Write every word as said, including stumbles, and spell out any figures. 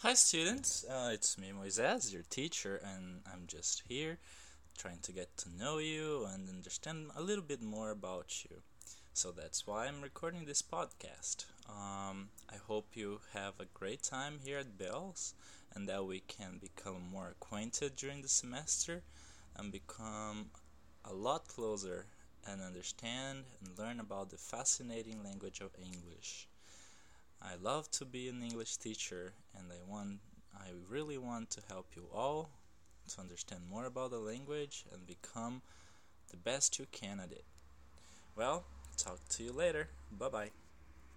Hi, students. Uh, it's me, Moises, your teacher, and I'm just here trying to get to know you and understand a little bit more about you. So that's why I'm recording this podcast. Um, I hope you have a great time here at Bells and that we can become more acquainted during the semester and become a lot closer and understand and learn about the fascinating language of English. I love to be an English teacher and I want I really want to help you all to understand more about the language and become the best you can at it. Well, talk to you later. Bye bye.